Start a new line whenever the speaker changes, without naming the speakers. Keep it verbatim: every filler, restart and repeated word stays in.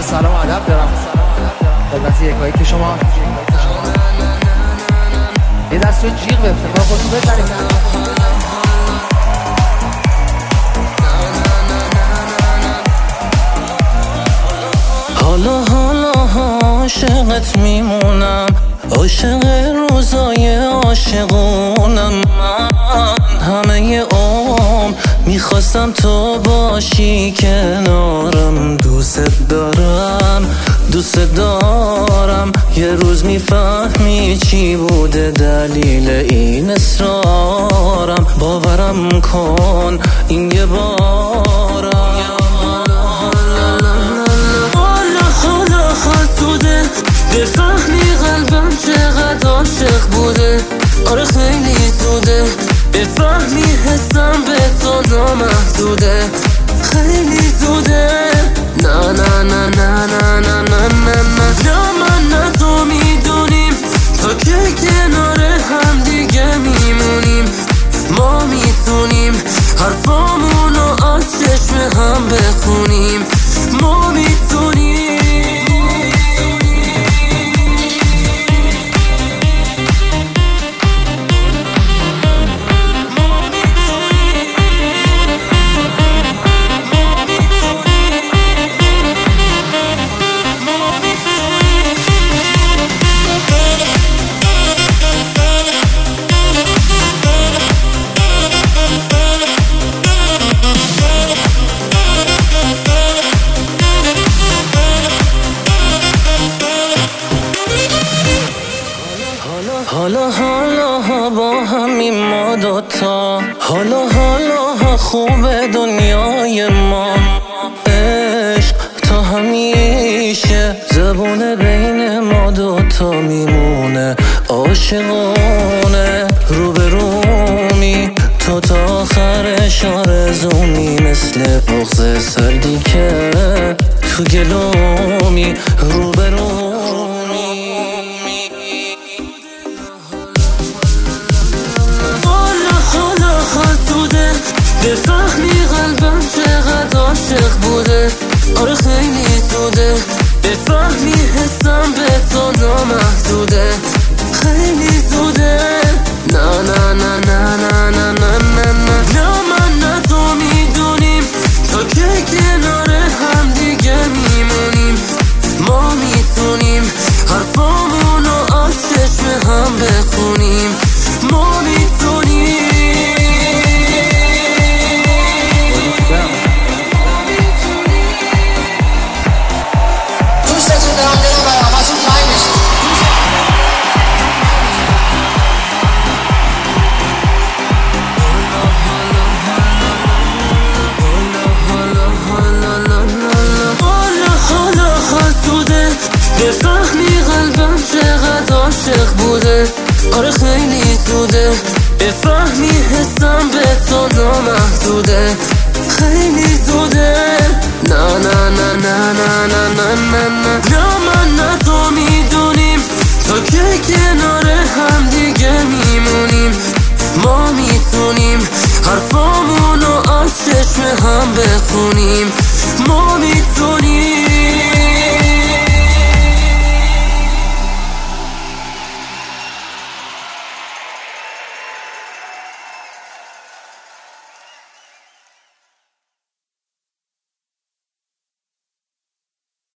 عرض سلام و ادب دارم خدمت یکایی که شما یه دست روی جیغ به افتخار خودتون بزنید.
حالا حالا عاشقت میمونم، عاشق روزای عاشقونم. من همه عمر میخواستم تو باشی کنارم. دوست دارم دوست دارم، یه روز میفهمی چی بوده دلیل این اصرارم. باورم کن این یه بارم. بفهمی قلبم چقدر عاشق بوده، آره خیلی زوده. بفهمی حسم به تو نامحدوده، خیلی زوده. نه نه نه نه نه نه نه نه نه من نه تو میدونیم تا که کنار هم دیگه میمونیم. ما میتونیم حرفامونو از چشم هم بخونیم. ما میتونیم حالا حالا با همین ما دوتا. حالا حالا خوب دنیای ما. عشق تا همیشه زبونه بین ما دوتا میمونه. عاشقونه روبرومی تو تا آخرش آرزومی. مثل بغض سردی که تو گلومی روبرومی. بفهمی قلبم چقدر عاشق بوده، آره خیلی زوده. بفهمی حسم به تو نامحدوده، خیلی زوده. نه نه نه نه نه نه نه نه نه نه من نه تو میدونیم تا که کنار هم دیگه میمونیم. ما میتونیم حرفامونو از چشم هم بخونیم. ما میتونیم بفهمی قلبم چقدر عاشق بوده، آره خیلی